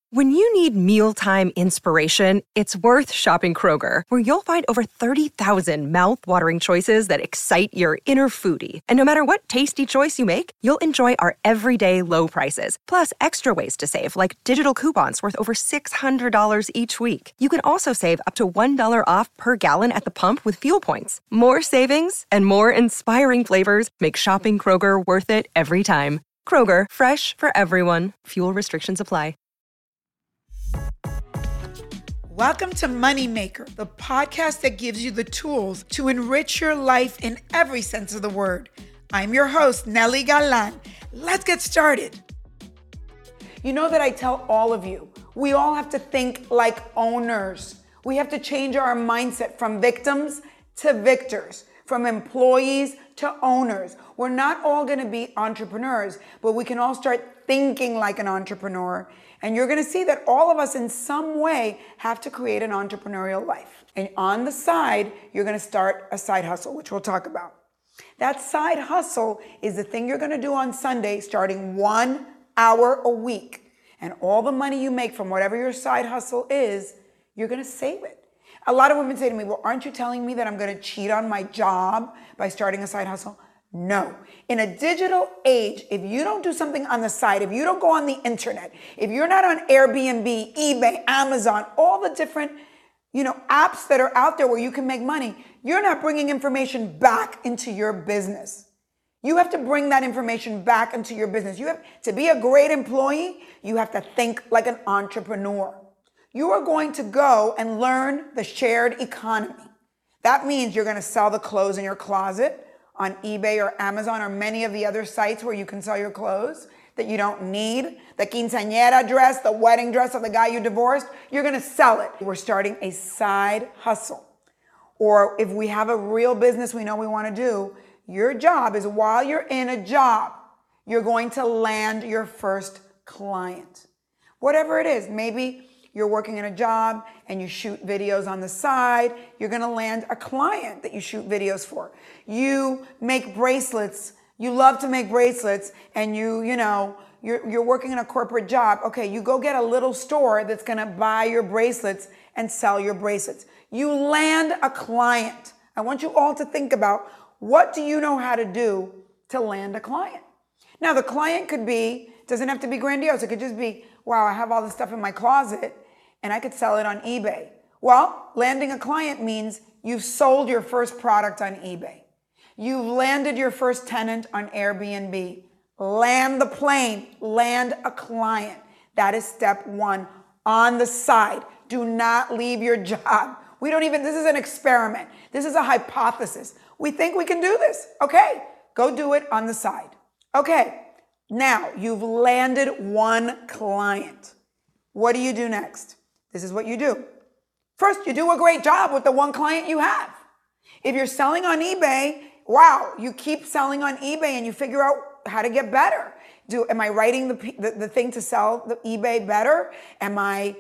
When you need mealtime inspiration, it's worth shopping Kroger, where you'll find over 30,000 mouth-watering choices that excite your inner foodie. And no matter what tasty choice you make, you'll enjoy our everyday low prices, plus extra ways to save, like digital coupons worth over $600 each week. You can also save up to $1 off per gallon at the pump with fuel points. More savings and more inspiring flavors make shopping Kroger worth it every time. Kroger, fresh for everyone. Fuel restrictions apply. Welcome to Moneymaker, the podcast that gives you the tools to enrich your life in every sense of the word. I'm your host, Nelly Galan. Let's get started. You know that I tell all of you, we all have to think like owners. We have to change our mindset from victims to victors, from employees to owners. We're not all going to be entrepreneurs, but we can all start thinking like an entrepreneur. And you're going to see that all of us in some way have to create an entrepreneurial life. And on the side, you're going to start a side hustle, which we'll talk about. That side hustle is the thing you're going to do on Sunday, starting 1 hour a week. And all the money you make from whatever your side hustle is, you're going to save it. A lot of women say to me, well, aren't you telling me that I'm going to cheat on my job by starting a side hustle? No. In a digital age, if you don't do something on the side, if you don't go on the internet, if you're not on Airbnb, eBay, Amazon, all the different, apps that are out there where you can make money, you're not bringing information back into your business. You have to bring that information back into your business. You have to be a great employee. You have to think like an entrepreneur. You are going to go and learn the shared economy. That means you're going to sell the clothes in your closet on eBay or Amazon or many of the other sites where you can sell your clothes that you don't need. The quinceañera dress, the wedding dress of the guy you divorced, you're going to sell it. We're starting a side hustle. Or if we have a real business we know we want to do, your job is while you're in a job, you're going to land your first client. Whatever it is, maybe you're working in a job and you shoot videos on the side, you're going to land a client that you shoot videos for. You make bracelets. You love to make bracelets and you're working in a corporate job. Okay, you go get a little store that's going to buy your bracelets and sell your bracelets. You land a client. I want you all to think about, what do you know how to do to land a client? Now, the client doesn't have to be grandiose. It could just be, wow, I have all this stuff in my closet and I could sell it on eBay. Well, landing a client means you've sold your first product on eBay. You've landed your first tenant on Airbnb. Land the plane, land a client. That is step one. On the side, do not leave your job. This is an experiment. This is a hypothesis. We think we can do this. Okay, go do it on the side. Okay, now you've landed one client. What do you do next? This is what you do. First, you do a great job with the one client you have. If you're selling on eBay, wow, you keep selling on eBay and you figure out how to get better. Am I writing the thing to sell the eBay better? Am I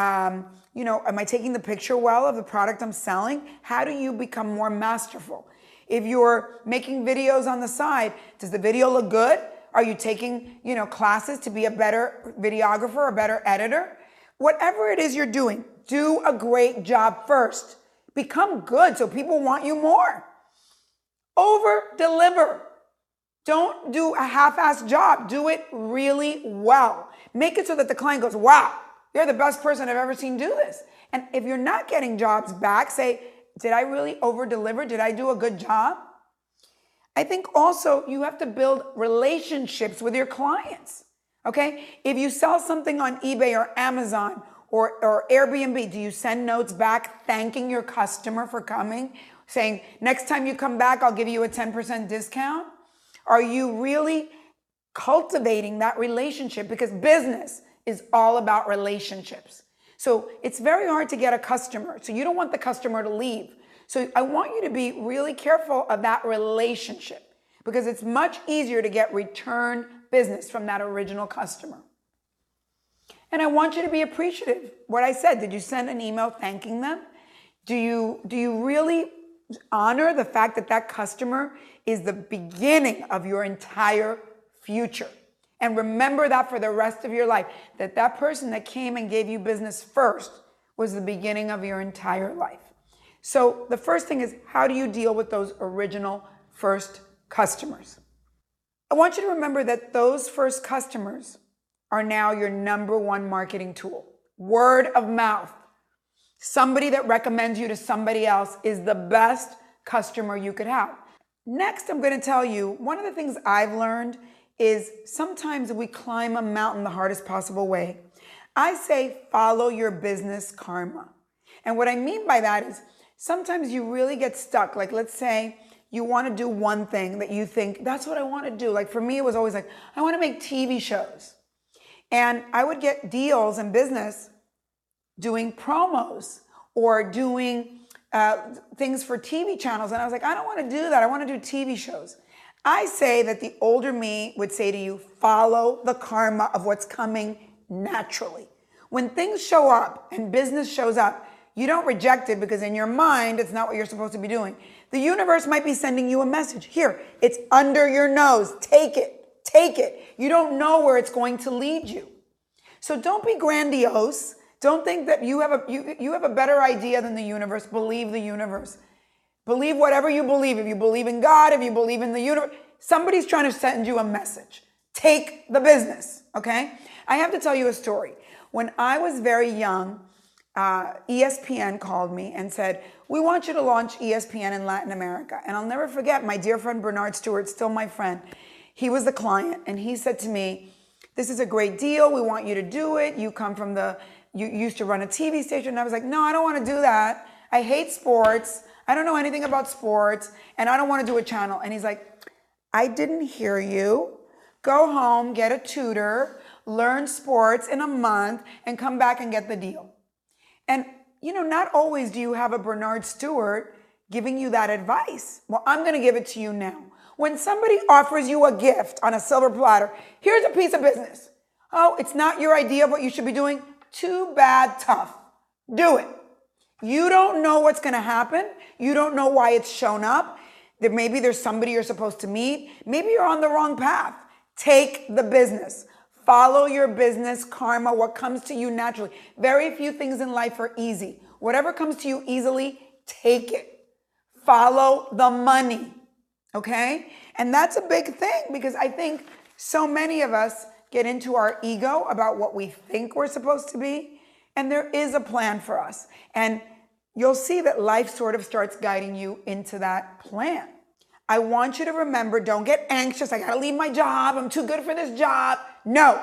taking the picture well of the product I'm selling? How do you become more masterful? If you're making videos on the side, does the video look good? Are you taking, classes to be a better videographer, a better editor? Whatever it is you're doing, do a great job first. Become good so people want you more. Over deliver. Don't do a half-assed job. Do it really well. Make it so that the client goes, wow, you're the best person I've ever seen do this. And if you're not getting jobs back, say, did I really over deliver? Did I do a good job? I think also you have to build relationships with your clients. Okay? If you sell something on eBay or Amazon or Airbnb, do you send notes back thanking your customer for coming? Saying, next time you come back, I'll give you a 10% discount? Are you really cultivating that relationship? Because business is all about relationships. So it's very hard to get a customer. So you don't want the customer to leave. So I want you to be really careful of that relationship because it's much easier to get return business from that original customer. And I want you to be appreciative. What I said, did you send an email thanking them? Do you really honor the fact that that customer is the beginning of your entire future? And remember that for the rest of your life, that person that came and gave you business first was the beginning of your entire life. So the first thing is, how do you deal with those original first customers? I want you to remember that those first customers are now your number one marketing tool. Word of mouth. Somebody that recommends you to somebody else is the best customer you could have. Next, I'm going to tell you, one of the things I've learned is sometimes we climb a mountain the hardest possible way. I say follow your business karma. And what I mean by that is sometimes you really get stuck. Like, let's say you want to do one thing that you think, that's what I want to do. Like for me, it was always like, I want to make TV shows. And I would get deals in business doing promos or doing things for TV channels. And I was like, I don't want to do that. I want to do TV shows. I say that the older me would say to you, follow the karma of what's coming naturally. When things show up and business shows up, you don't reject it because in your mind, it's not what you're supposed to be doing. The universe might be sending you a message. Here, it's under your nose. Take it. Take it. You don't know where it's going to lead you. So don't be grandiose. Don't think that you have a better idea than the universe. Believe the universe. Believe whatever you believe. If you believe in God, if you believe in the universe, somebody's trying to send you a message. Take the business, okay? I have to tell you a story. When I was very young, ESPN called me and said, we want you to launch ESPN in Latin America. And I'll never forget, my dear friend Bernard Stewart, still my friend, he was the client. And he said to me, this is a great deal. We want you to do it. You used to run a TV station. And I was like, no, I don't want to do that. I hate sports. I don't know anything about sports. And I don't want to do a channel. And he's like, I didn't hear you. Go home, get a tutor, learn sports in a month, and come back and get the deal. And, not always do you have a Bernard Stewart giving you that advice. Well, I'm going to give it to you now. When somebody offers you a gift on a silver platter, here's a piece of business. Oh, it's not your idea of what you should be doing? Too bad, tough. Do it. You don't know what's going to happen. You don't know why it's shown up. Maybe there's somebody you're supposed to meet. Maybe you're on the wrong path. Take the business. Follow your business karma, what comes to you naturally. Very few things in life are easy. Whatever comes to you easily, take it. Follow the money, okay? And that's a big thing because I think so many of us get into our ego about what we think we're supposed to be, and there is a plan for us. And you'll see that life sort of starts guiding you into that plan. I want you to remember, don't get anxious. I got to leave my job. I'm too good for this job. No,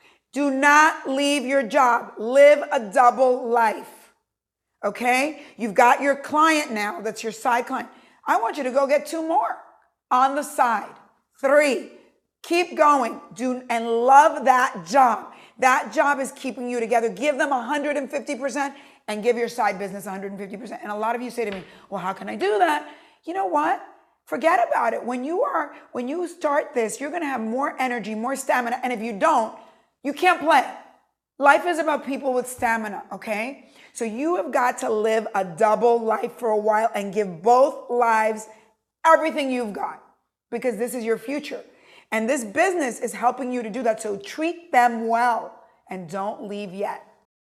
do not leave your job. Live a double life, okay? You've got your client now. That's your side client. I want you to go get 2 more on the side. 3, keep going. And love that job. That job is keeping you together. Give them 150% and give your side business 150%. And a lot of you say to me, well, how can I do that? You know what? Forget about it. When you start this, you're going to have more energy, more stamina. And if you don't, you can't play. Life is about people with stamina, okay? So you have got to live a double life for a while and give both lives everything you've got because this is your future. And this business is helping you to do that. So treat them well and don't leave yet.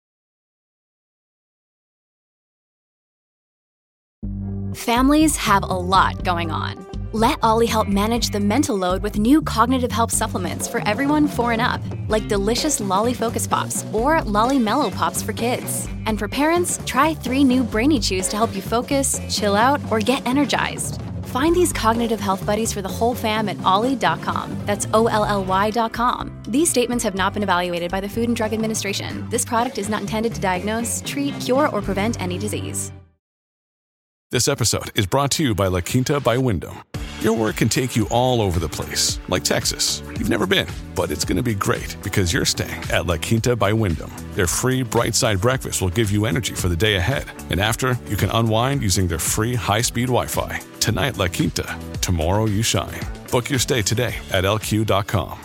Families have a lot going on. Let Ollie help manage the mental load with new cognitive help supplements for everyone 4 and up, like delicious Lolly Focus Pops or Lolly Mellow Pops for kids. And for parents, try 3 new Brainy Chews to help you focus, chill out, or get energized. Find these cognitive health buddies for the whole fam at ollie.com. That's OLLY.com. These statements have not been evaluated by the Food and Drug Administration. This product is not intended to diagnose, treat, cure, or prevent any disease. This episode is brought to you by La Quinta by Wyndham. Your work can take you all over the place, like Texas. You've never been, but it's going to be great because you're staying at La Quinta by Wyndham. Their free Bright Side breakfast will give you energy for the day ahead. And after, you can unwind using their free high-speed Wi-Fi. Tonight, La Quinta. Tomorrow, you shine. Book your stay today at LQ.com.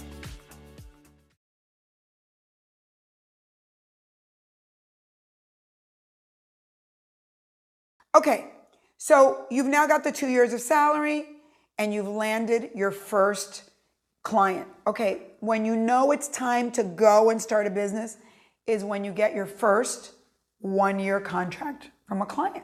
Okay, so you've now got the 2 years of salary and you've landed your first client. Okay, when you know it's time to go and start a business is when you get your first 1-year contract from a client.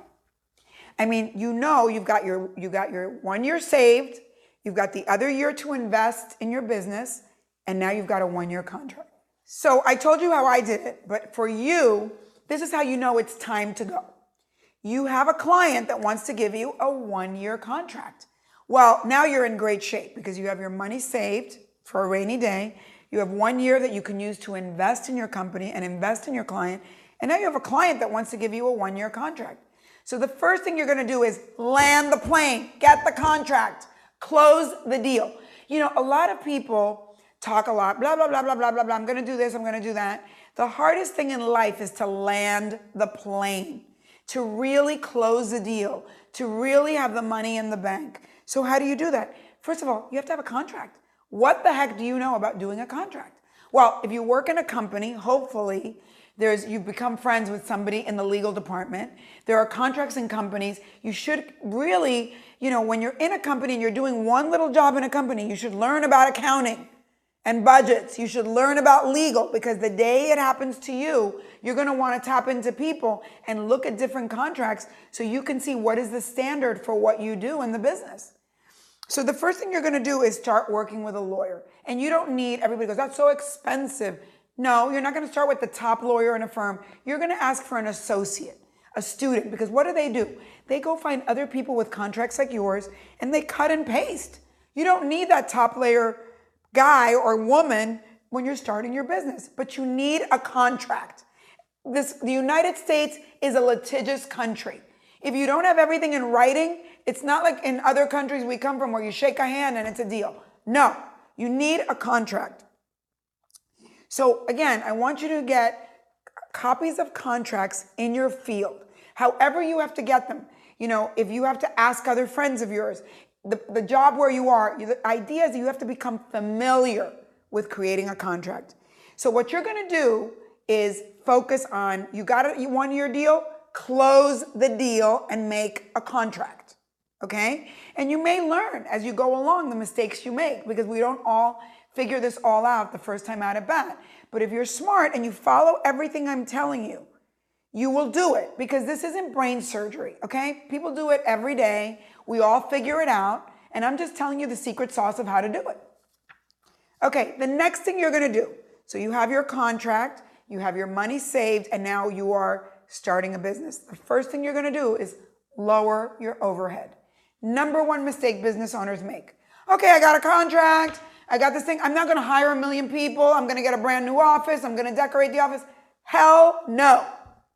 I mean, you got your 1 year saved, you've got the other year to invest in your business, and now you've got a 1-year contract. So I told you how I did it, but for you, this is how you know it's time to go. You have a client that wants to give you a 1-year contract. Well, now you're in great shape because you have your money saved for a rainy day. You have 1 year that you can use to invest in your company and invest in your client. And now you have a client that wants to give you a 1-year contract. So the first thing you're going to do is land the plane, get the contract, close the deal. You know, a lot of people talk a lot, blah, blah, blah, blah, blah, blah, blah. I'm going to do this, I'm going to do that. The hardest thing in life is to land the plane, to really close the deal, to really have the money in the bank. So how do you do that? First of all, you have to have a contract. What the heck do you know about doing a contract? Well, if you work in a company, hopefully you've become friends with somebody in the legal department. There are contracts in companies. You should really, when you're in a company and you're doing one little job in a company, you should learn about accounting and budgets. You should learn about legal, because the day it happens to you, you're going to want to tap into people and look at different contracts so you can see what is the standard for what you do in the business. So the first thing you're going to do is start working with a lawyer. And you don't need, everybody goes, that's so expensive. No, you're not going to start with the top lawyer in a firm. You're going to ask for an associate, a student, because what do? They go find other people with contracts like yours and they cut and paste. You don't need that top layer guy or woman when you're starting your business, but you need a contract. The United States is a litigious country. If you don't have everything in writing, it's not like in other countries we come from where you shake a hand and it's a deal. No, you need a contract. So again, I want you to get copies of contracts in your field. However you have to get them. If you have to ask other friends of yours, the job where you are, the idea is that you have to become familiar with creating a contract. So what you're going to do is focus on, you got a 1-year deal, close the deal and make a contract. Okay? And you may learn as you go along the mistakes you make, because we don't all figure this all out the first time out at bat. But if you're smart and you follow everything I'm telling you, you will do it, because this isn't brain surgery, okay? People do it every day. We all figure it out. And I'm just telling you the secret sauce of how to do it. Okay, the next thing you're going to do. So you have your contract, you have your money saved, and now you are starting a business. The first thing you're going to do is lower your overhead. Number one mistake business owners make. Okay, I got a contract. I got this thing. I'm not going to hire 1 million people. I'm going to get a brand new office. I'm going to decorate the office. Hell no.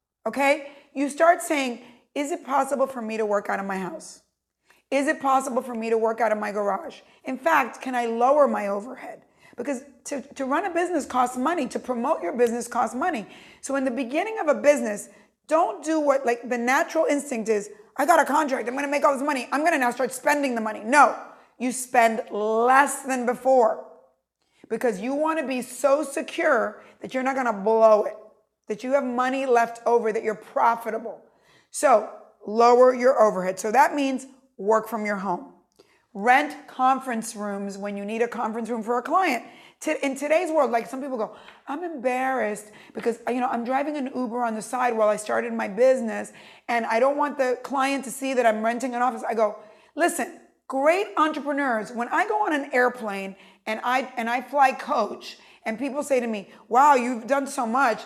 Okay? You start saying, is it possible for me to work out of my house? Is it possible for me to work out of my garage? In fact, can I lower my overhead? Because to run a business costs money. To promote your business costs money. So in the beginning of a business, don't do what the natural instinct is. I got a contract. I'm going to make all this money. I'm going to now start spending the money. No, you spend less than before, because you want to be so secure that you're not going to blow it, that you have money left over, that you're profitable. So lower your overhead. So that means work from your home. Rent conference rooms when you need a conference room for a client. In today's world, some people go, I'm embarrassed because, I'm driving an Uber on the side while I started my business and I don't want the client to see that I'm renting an office. I go, listen, great entrepreneurs, when I go on an airplane and I fly coach and people say to me, wow, you've done so much.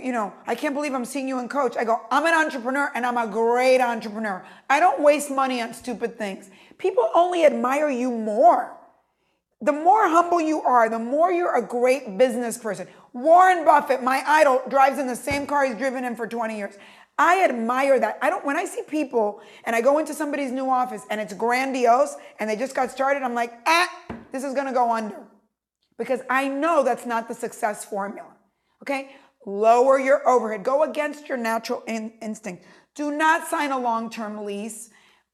I can't believe I'm seeing you in coach. I go, I'm an entrepreneur and I'm a great entrepreneur. I don't waste money on stupid things. People only admire you more. The more humble you are, the more you're a great business person. Warren Buffett, my idol, drives in the same car he's driven in for 20 years. I admire that. When I see people and I go into somebody's new office and it's grandiose and they just got started, I'm like, this is going to go under. Because I know that's not the success formula. Okay? Lower your overhead. Go against your natural instinct. Do not sign a long-term lease.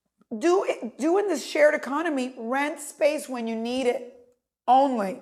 Do in this shared economy, rent space when you need it only.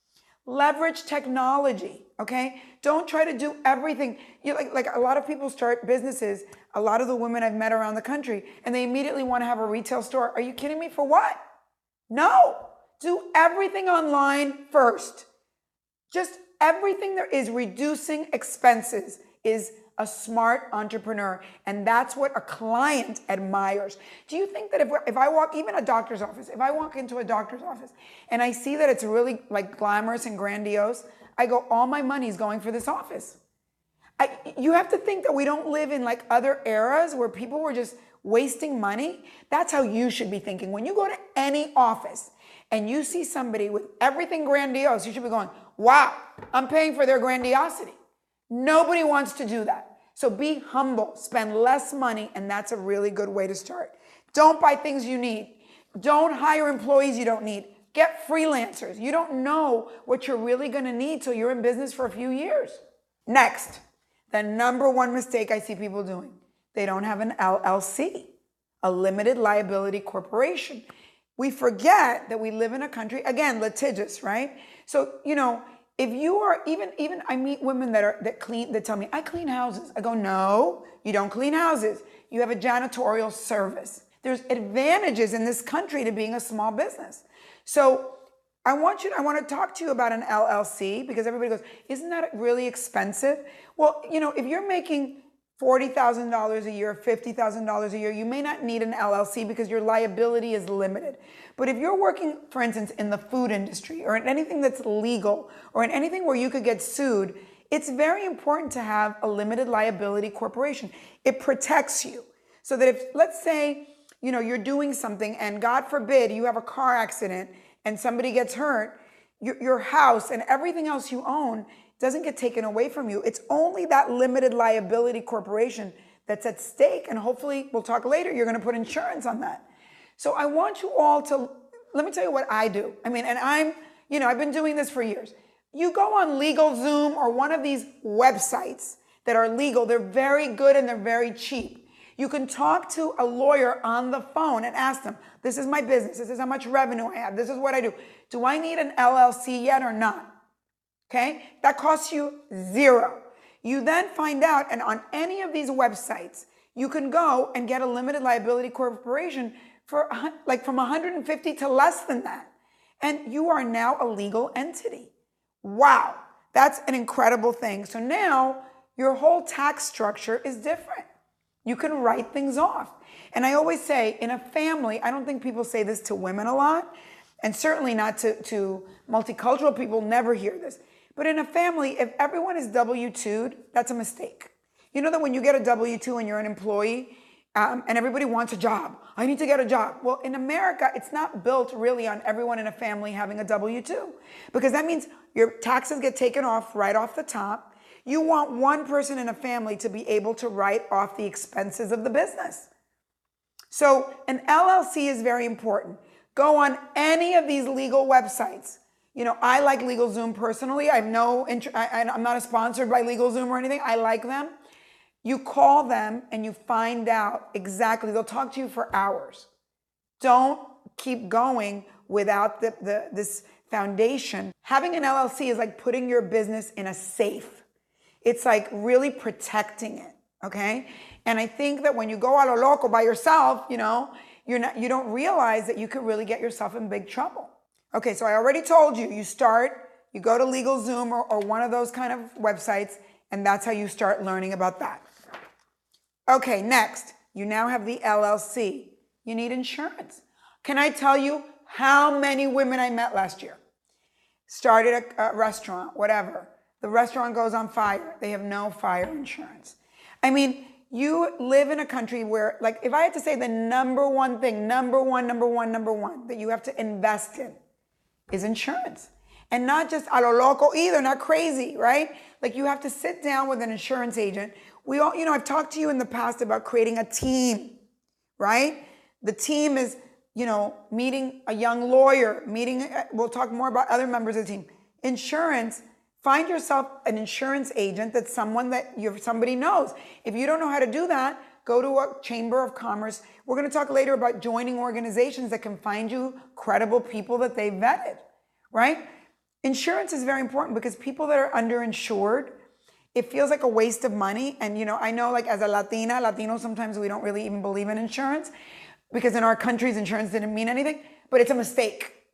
Leverage technology, okay? Don't try to do everything. Like a lot of people start businesses, a lot of the women I've met around the country, and they immediately want to have a retail store. Are you kidding me? For what? No. Do everything online first. Just everything there is, reducing expenses is a smart entrepreneur. And that's what a client admires. Do you think that if I walk, even a doctor's office, if I walk into a doctor's office and I see that it's really like glamorous and grandiose, I go, all my money's going for this office. You have to think that we don't live in like other eras where people were just wasting money. That's how you should be thinking. When you go to any office and you see somebody with everything grandiose, you should be going, wow, I'm paying for their grandiosity. Nobody wants to do that. So be humble, spend less money, and that's a really good way to start. Don't buy things you need. Don't hire employees you don't need. Get freelancers. You don't know what you're really going to need till you're in business for a few years. Next, the number one mistake I see people doing, they don't have an LLC, a limited liability corporation. We forget that we live in a country, again, litigious, right? So, if you are even I meet women that tell me, I clean houses. I go, no, you don't clean houses. You have a janitorial service. There's advantages in this country to being a small business. So I want to talk to you about an LLC, because everybody goes, isn't that really expensive? Well, if you're making $40,000 a year, $50,000 a year, you may not need an LLC because your liability is limited. But if you're working, for instance, in the food industry or in anything that's legal or in anything where you could get sued, it's very important to have a limited liability corporation. It protects you so that if, let's say, you're doing something and God forbid you have a car accident and somebody gets hurt, your house and everything else you own doesn't get taken away from you. It's only that limited liability corporation that's at stake. And hopefully, we'll talk later, you're going to put insurance on that. So I want you all to, let me tell you what I do. And I've been doing this for years. You go on LegalZoom or one of these websites that are legal. They're very good and they're very cheap. You can talk to a lawyer on the phone and ask them, this is my business. This is how much revenue I have. This is what I do. Do I need an LLC yet or not? Okay, that costs you $0. You then find out, and on any of these websites, you can go and get a limited liability corporation for from 150 to less than that. And you are now a legal entity. Wow, that's an incredible thing. So now your whole tax structure is different. You can write things off. And I always say, in a family, I don't think people say this to women a lot, and certainly not to multicultural people, never hear this. But in a family, if everyone is W-2'd, that's a mistake. You know that when you get a W-2 and you're an employee and everybody wants a job, I need to get a job. Well, in America, it's not built really on everyone in a family having a W-2, because that means your taxes get taken off right off the top. You want one person in a family to be able to write off the expenses of the business. So an LLC is very important. Go on any of these legal websites. I like LegalZoom personally. I'm not sponsored by LegalZoom or anything. I like them. You call them and you find out exactly. They'll talk to you for hours. Don't keep going without this foundation. Having an LLC is like putting your business in a safe. It's like really protecting it, okay? And I think that when you go a lo loco by yourself, you don't realize that you could really get yourself in big trouble. Okay, so I already told you, you go to LegalZoom or one of those kind of websites, and that's how you start learning about that. Okay, next, you now have the LLC. You need insurance. Can I tell you how many women I met last year? Started a restaurant, whatever. The restaurant goes on fire. They have no fire insurance. You live in a country where, if I had to say the number one thing, number one, that you have to invest in is insurance. And not just a lo loco either, not crazy, right? You have to sit down with an insurance agent. I've talked to you in the past about creating a team, right? The team is, meeting a young lawyer, we'll talk more about other members of the team. Insurance, find yourself an insurance agent that's someone that somebody knows. If you don't know how to do that, go to a chamber of commerce. We're going to talk later about joining organizations that can find you credible people that they've vetted, right? Insurance is very important because people that are underinsured, it feels like a waste of money. And, I know as a Latino, sometimes we don't really even believe in insurance because in our countries, insurance didn't mean anything, but it's a mistake.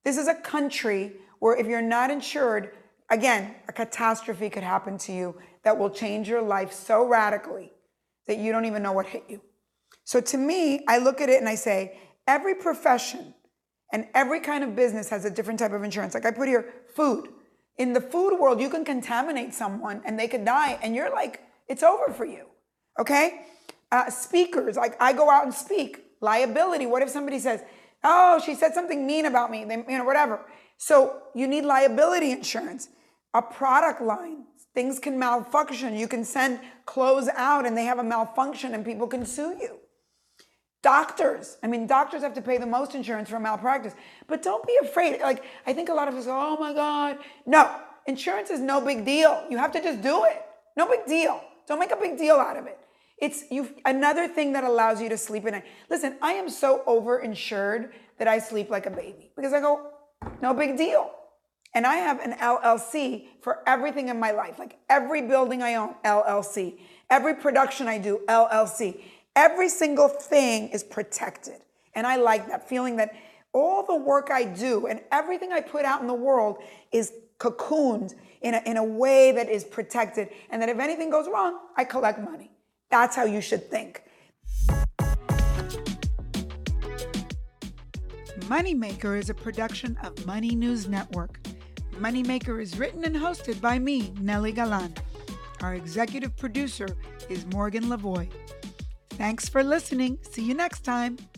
This is a country where if you're not insured, again, a catastrophe could happen to you that will change your life so radically that you don't even know what hit you. So to me, I look at it and I say, every profession and every kind of business has a different type of insurance. Like I put here, food. In the food world, you can contaminate someone and they could die and you're like, it's over for you, okay? Speakers, like I go out and speak. Liability, what if somebody says, oh, she said something mean about me, whatever. So you need liability insurance. A product line, things can malfunction. You can send clothes out and they have a malfunction and people can sue you. Doctors have to pay the most insurance for malpractice, but don't be afraid. Like, I think a lot of us go, oh my God. No, insurance is no big deal. You have to just do it. No big deal. Don't make a big deal out of it. It's another thing that allows you to sleep at night. Listen, I am so over-insured that I sleep like a baby because I go, no big deal. And I have an LLC for everything in my life. Like every building I own, LLC. Every production I do, LLC. Every single thing is protected. And I like that feeling that all the work I do and everything I put out in the world is cocooned in a way that is protected. And that if anything goes wrong, I collect money. That's how you should think. Moneymaker is a production of Money News Network. Moneymaker is written and hosted by me, Nelly Galan. Our executive producer is Morgan Lavoie. Thanks for listening. See you next time.